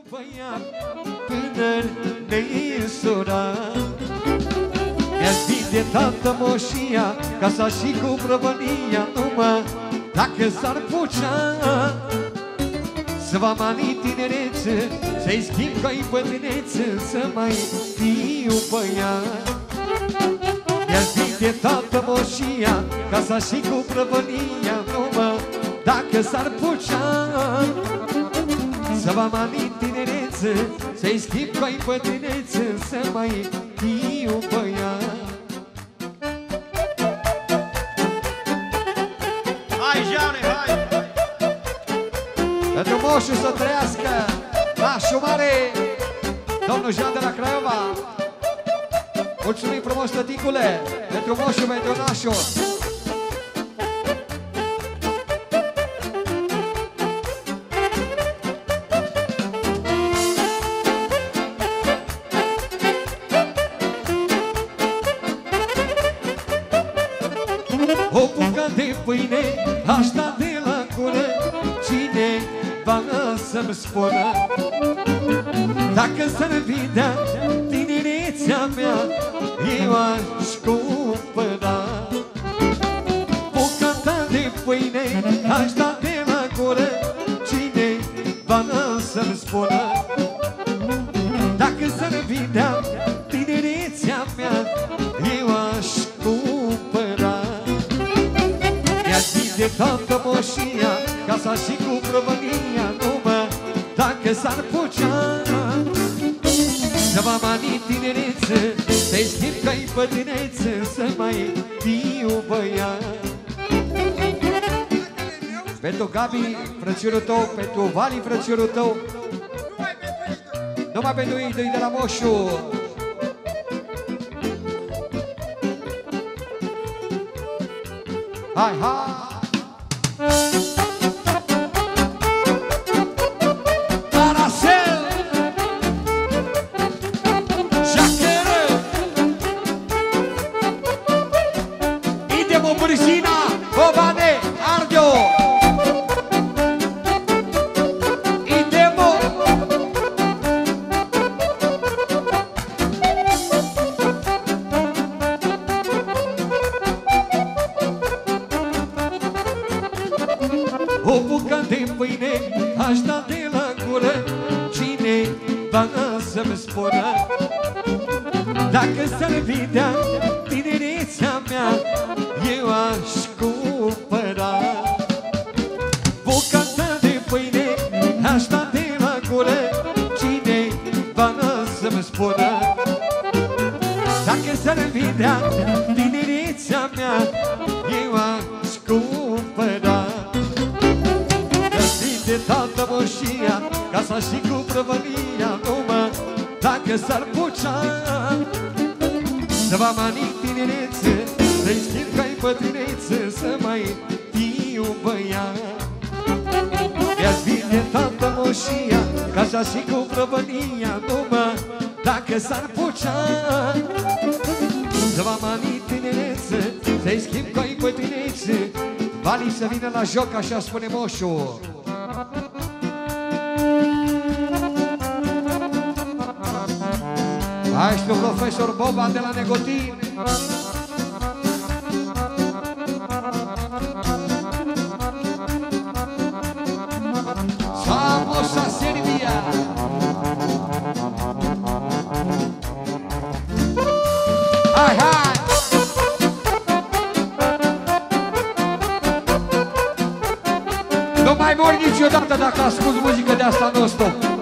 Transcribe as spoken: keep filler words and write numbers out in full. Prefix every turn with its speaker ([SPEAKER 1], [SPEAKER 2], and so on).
[SPEAKER 1] băiat tânăr neînsurat. Mi-aș vinde tată moșia, casa și cu prăvălia, numai dacă s-ar putea să vă mani tinerețe, să-i schimb ca-i bătrânețe, să mai fiu băiat. Mi-aș vinde tată moșia, casa și cu prăvălia, numai dacă s-ar putea să vă mani tinerețe, să-i schimb ca-i bătrânețe, să mai fiu băiat.
[SPEAKER 2] Hai, Jeane, hai!
[SPEAKER 1] Pentru moșul să trăiască nașul mare, domnul Jean de la Craiova. Mulțumim frumos, tăticule, pentru moșul, pentru nașul. O bucată de pâine aș da de la gură, cine va să-mi spună dacă s-ar vedea tinerețea mea, eu aș cumpăra. Bucata de pâine aș da de la gură, cine va să-mi spună dacă s-ar vedea tinerețea mea, eu aș cumpăra. De toată moșia, casa și cu prăvălia, numai dacă s-ar putea să vă mani tinerețe, să-i schimb ca-i bătrânețe, să mai fiu băiat. Pentru Gabi, frățiorul tău, pentru Vali, frățiorul tău, numai pentru ei de la moșu. Hai, hai! Aracel, Jaqueira, Idemo Burzina, Bobane, Ardio, Idemo. O bucată de pâine aș da de la gură, cine va să-mi spună dacă s-ar vedea tinerețea mea, eu aș cumpăra. Bucata de pâine aș da de la gură, cine va să-mi spună dacă s-ar vedea tinerețea mea, eu aș cumpăra. De tată moșia, casa și cu prăvălia, numai dacă s-ar putea să vă mani tinerețe, să-i schimb ca-i bătrânețe, să mai fiu băiat. Mi-aș vinde tată moșia, casa și cu prăvălia, numai dacă s-ar putea să vă mani tinerețe, să-i schimb ca-i bătrânețe. Vali să vină la joc, așa spune moșul. Hai, știu profesor Boba de la Negotin. Samosa Serbia. Hai, hai! Nu mai mor niciodată dacă ascult muzică de asta non-stop.